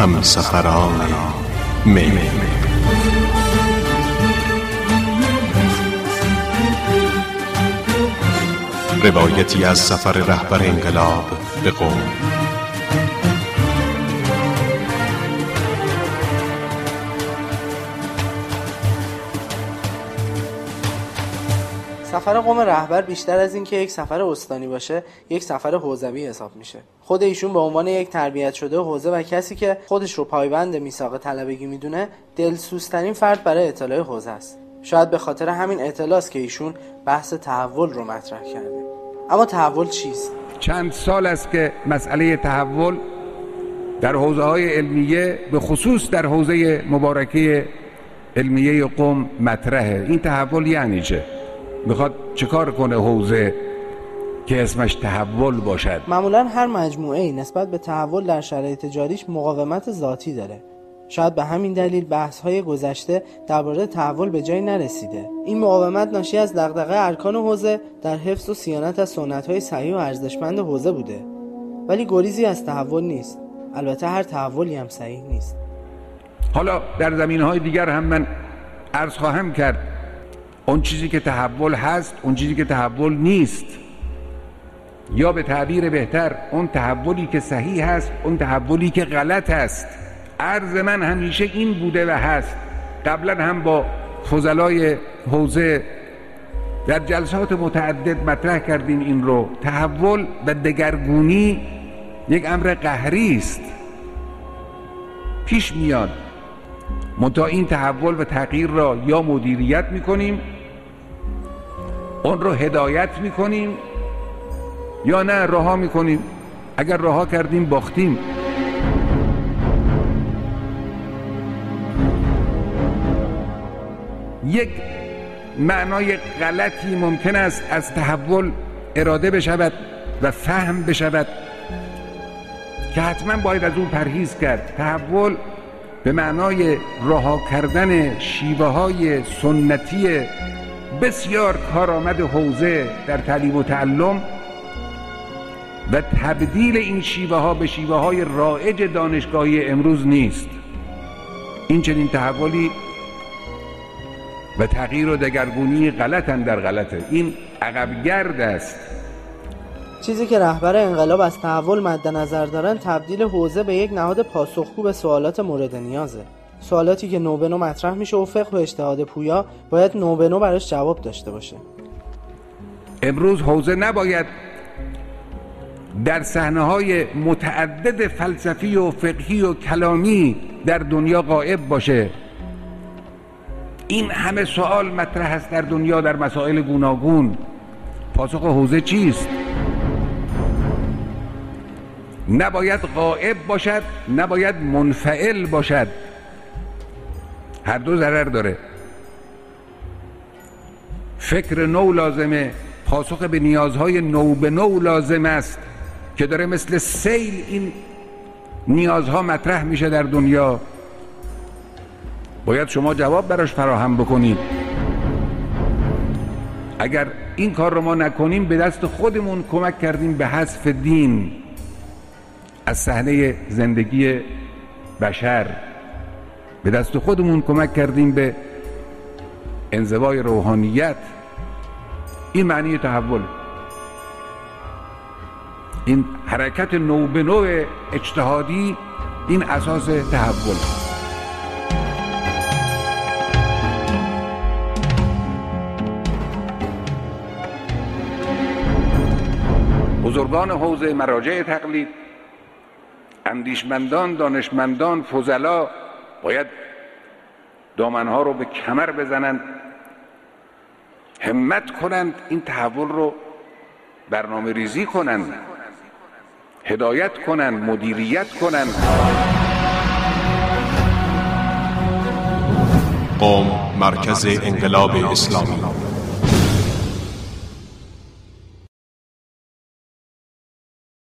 همسفران می. روایتی از سفر رهبر انقلاب به قم. سفر قم رهبر بیشتر از این که یک سفر استانی باشه، یک سفر حوزوی حساب میشه. خود ایشون به عنوان یک تربیت شده حوزه و کسی که خودش رو پایبند میثاق طلبگی میدونه، دلسوزترین فرد برای اطلاع حوزه است. شاید به خاطر همین اطلاعات که ایشون بحث تحول رو مطرح کرده. اما تحول چیست؟ چند سال است که مسئله تحول در حوزه‌های علمیه، به خصوص در حوزه مبارکه علمیه قم مطرحه. این تحول یعنی چه؟ میخواد چیکار کنه حوزه که اسمش تحول باشد؟ معمولا هر مجموعه‌ای نسبت به تحول در شرایط جاریش مقاومت ذاتی داره. شاید به همین دلیل بحث‌های گذشته درباره تحول به جایی نرسیده. این مقاومت ناشی از دغدغه ارکان حوزه در حفظ و صیانت از سنت‌های صحیح و ارزشمند حوزه بوده. ولی گریزی از تحول نیست. البته هر تحولی هم صحیح نیست. حالا در زمینه‌های دیگر هم من عرض خواهم کرد اون چیزی که تحول هست، اون چیزی که تحول نیست، یا به تعبیر بهتر اون تحولی که صحیح هست، اون تحولی که غلط است. عرض من همیشه این بوده و هست. قبلا هم با فضلای حوزه در جلسات متعدد مطرح کردیم این رو. تحول و دگرگونی یک امر قهری است، پیش میاد. منتها این تحول و تغییر را یا مدیریت میکنیم، اون رو هدایت میکنیم، یا نه رها میکنیم. اگر رها کردیم باختیم. یک معنای غلطی ممکن است از تحول اراده بشود و فهم بشود که حتما باید از اون پرهیز کرد. تحول به معنای رها کردن شیوه های سنتی بسیار کارآمد حوزه در تعلیم و تعلم و تبدیل این شیوه ها به شیوه های رایج دانشگاهی امروز نیست. این چنین تحولی و تغییر و دگرگونی غلطن در غلطه. این عقبگرد است. چیزی که رهبر انقلاب از تحول مد نظر دارن تبدیل حوزه به یک نهاد پاسخگو به سوالات مورد نیازه. سوالاتی که نو به نو مطرح میشه و فقه و اجتهاد پویا باید نو به نو براش جواب داشته باشه. امروز حوزه نباید در صحنه‌های متعدد فلسفی و فقهی و کلامی در دنیا غائب باشه. این همه سوال مطرح است در دنیا در مسائل گوناگون. پاسخ حوزه چیست؟ نباید غائب باشد، نباید منفعل باشد. هر دو ضرر داره. فکر نو لازمه، پاسخ به نیازهای نو به نو لازم است که داره مثل سیل این نیازها مطرح میشه در دنیا. باید شما جواب براش فراهم بکنید. اگر این کار رو ما نکنیم به دست خودمون کمک کردیم به حذف دین از صحنه زندگی بشر، به دست خودمون کمک کردیم به انزوای روحانیت. این معنی تحول، این حرکت نو به نو اجتهادی، این اساس تحول. بزرگان حوزه، مراجع تقلید، اندیشمندان، دانشمندان، فضلا باید دامنها رو به کمر بزنند، همت کنند، این تحول رو برنامه ریزی کنند، هدایت کنند، مدیریت کنند. قم، مرکز انقلاب اسلامی.